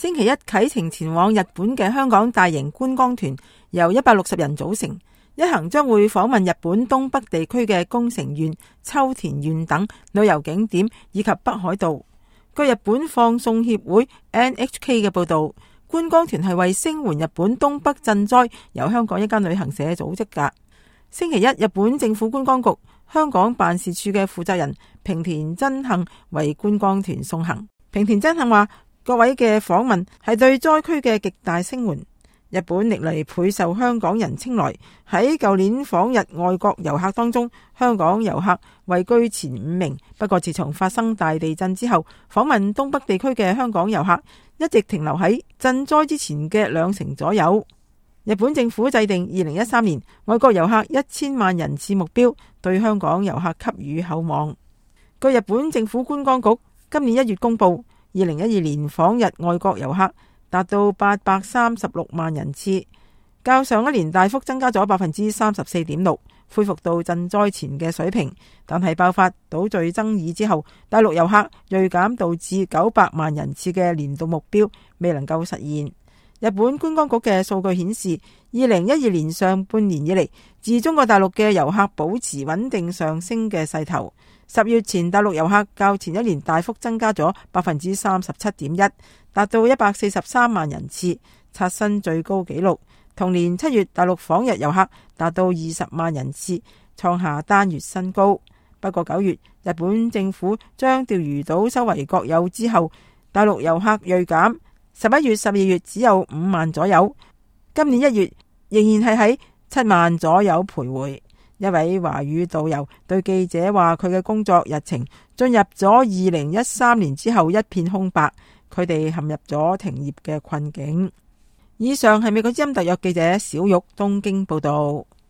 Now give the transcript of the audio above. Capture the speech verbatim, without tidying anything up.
星期一啟程前往日本嘅香港大型觀光團由一百六十人組成，一行將會訪問日本東北地區嘅宮城縣、秋田縣等旅遊景點以及北海道。據日本放送協會 N H K 嘅報道，觀光團係為聲援日本東北賑災，由香港一間旅行社組織㗎。星期一，日本政府觀光局香港辦事處嘅負責人平田真幸為觀光團送行。平田真幸話：各位嘅訪問係對災區嘅極大聲援。日本歷嚟倍受香港人青睞，喺舊年訪日外國遊客當中，香港遊客位居前五名。不過自從發生大地震之後，訪問東北地區嘅香港遊客一直停留喺震災之前嘅兩成左右。日本政府制定二零一三年外國遊客一千萬人次目標，對香港遊客給予厚望。據日本政府觀光局今年一月公布，二零一二年訪日外國遊客達到八百三十六萬人次，較上一年大幅增加咗百分之三十四點六，恢復到震災前嘅水平。但係爆發島嶼爭議之後，大陸遊客銳減導致九百萬人次嘅年度目標未能夠實現。日本觀光局嘅數據顯示，二零一二年上半年以嚟，自中國大陸嘅遊客保持穩定上升嘅勢頭。十月前大陸遊客較前一年大幅增加咗百分之三十七點一，達到一百四十三萬人次，刷新最高紀錄。同年七月大陸訪日遊客達到二十萬人次，創下單月新高。不過九月日本政府將釣魚島收為國有之後，大陸遊客銳減，十一月、十二月只有五萬左右，今年一月仍然係喺七萬左右徘徊。一位華語導遊對記者話：佢嘅工作日程進入咗二零一三年之後一片空白，佢哋陷入咗停業嘅困境。以上係美國之音特約記者小玉東京報道。